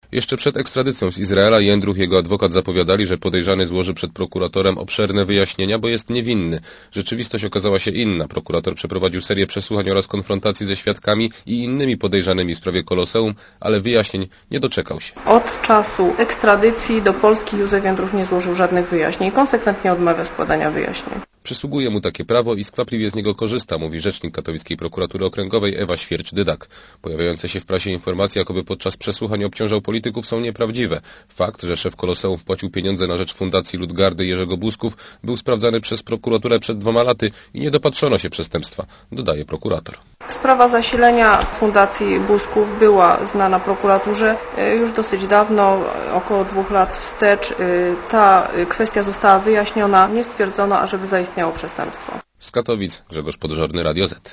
Jeszcze przed ekstradycją z Izraela Jędruch i jego adwokat zapowiadali, że podejrzany złoży przed prokuratorem obszerne wyjaśnienia, bo jest niewinny. Rzeczywistość okazała się inna. Prokurator przeprowadził serię przesłuchań oraz konfrontacji ze świadkami i innymi podejrzanymi w sprawie Koloseum, ale wyjaśnień nie doczekał się. Od czasu ekstradycji do Polski Józef Jędruch nie złożył żadnych wyjaśnień. Konsekwentnie odmawia składania wyjaśnień. Przysługuje mu takie prawo i skwapliwie z niego korzysta, mówi rzecznik Katowickiej Prokuratury Okręgowej Ewa Świercz-Dydak. Pojawiające się w prasie informacje, jakoby podczas przesłuchań obciążał polityków, są nieprawdziwe. Fakt, że szef Koloseum wpłacił pieniądze na rzecz Fundacji Ludgardy Jerzego Buzków, był sprawdzany przez prokuraturę przed 2 laty i nie dopatrzono się przestępstwa, dodaje prokurator. Sprawa zasilenia Fundacji Buzków była znana prokuraturze już dosyć dawno, około 2 lat wstecz. Ta kwestia została wyjaśniona, nie stwierdzono, ażeby zaistniało przestępstwo. Z Katowic Grzegorz Podżorny, Radio Z.